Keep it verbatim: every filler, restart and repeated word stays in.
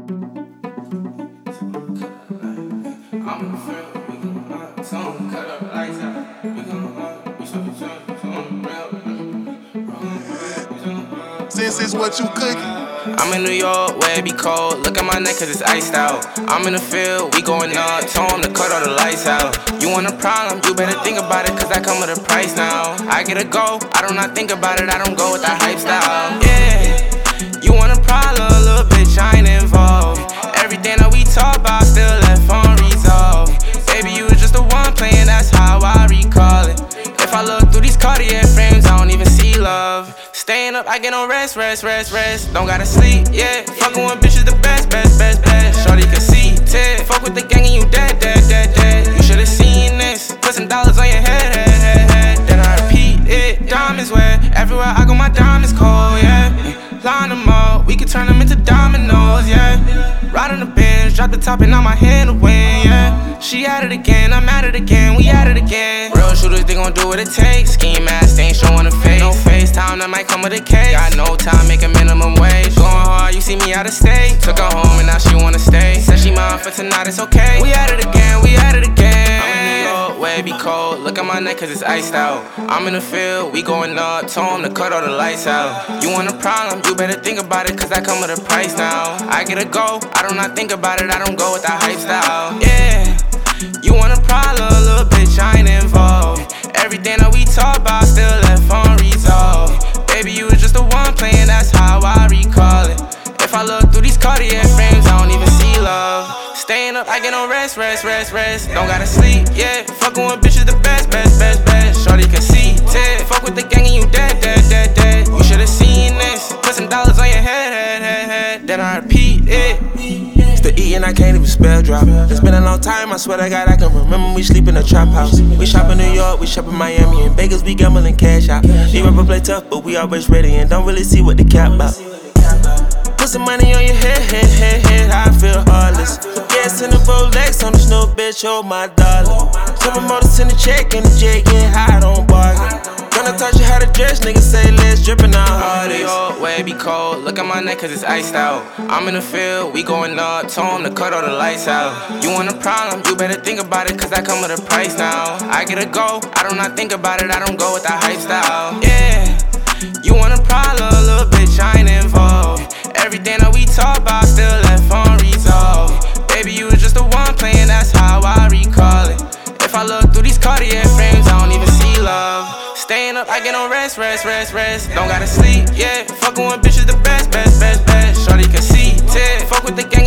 I'm in the field, we gon' up, some cut up lights out. We gon' up, we so so so on the rail. Since it's what you cooking. I'm in New York, where it be cold. Look at my neck cause it's iced out. I'm in the field, we going up. Told him to cut all the lights out. You want a problem, you better think about it cause I come with a price now. I get a go, I do not think about it, I don't go with that hype style. Yeah, you want a problem, a little bitch, I ain't involved. Everything that we talk about still left unresolved. Baby, you was just the one playing, that's how I recall it. If I look through these Cartier frames, I don't even see love. Staying up, I get no rest, rest, rest, rest. Don't gotta sleep, yeah. Fucking with bitches the best, best, best, best. Shorty can see it. Fuck with the gang and you dead, dead, dead, dead. You should've seen this. Put some dollars on your head, head, head, head. Then I repeat it. Diamonds wet. Everywhere I go, my diamonds cold, yeah. Line them up, we can turn them into dominoes, yeah. Ride on the bench, drop the top and now my hand to win, yeah. She at it again, I'm at it again, we at it again. Real shooters, they gon' do what it takes. Scheme ass, they ain't showing a face. No FaceTime, that might come with a case. Got no time, make a minimum wage. Going hard, you see me out of state. Took her home and now she wanna stay. Said she mine for tonight, it's okay. We at it again, we at it again. I'm in New York, where it be cold. Look at my neck cause it's iced out. I'm in the field, we going up. Told him to cut all the lights out. You want a problem, you better think about it cause I come with a price now. I get a go, I do not think about it, I don't go with that hype style. Yeah, you want a problem, a little bitch, I ain't involved. Everything that we talk about still left unresolved. Baby, you was just the one playing, that's how I recall it. If I look through these Cartier frames, I don't even see love. Staying up, I get no rest, rest, rest, rest. Don't gotta sleep, yeah. Fucking with bitches the best, best, best, best. Shorty can see it. Fuck with the gang and you dead, dead, dead, dead. You should've seen this. Put some dollars on your head, head, head, head. Then I repeat it. It's the E and I can't even spell drop. It's been a long time, I swear to God, I can remember we sleep in a trap house. We shop in New York, we shop in Miami. In Vegas, we gambling cash out. These rappers play tough, but we always ready and don't really see what the cap about. Put some money on your head, head, head, head, I feel heartless. Gas in the Rolex on this new bitch, hold my dollar. Some motors in the check and the jet, get high, don't bargain. Gonna touch you how to dress, niggas say let's drippin' out hardest. York, where it be cold, look at my neck cause it's iced out. I'm in the field, we going up, told him to cut all the lights out. You want a problem, you better think about it cause I come with a price now. I get a go, I do not think about it, I don't go with that hype style. Yeah, you want a problem, a little bitch, I ain't involved. Everything that we talk about still left unresolved. Baby, you was just the one playing, that's how I recall it. If I look through these Cartier frames, I don't even see love. Staying up, I get no rest, rest, rest, rest. Don't gotta sleep, yeah. Fucking with bitches the best, best, best, best. Shorty can see it. Fuck with the gang.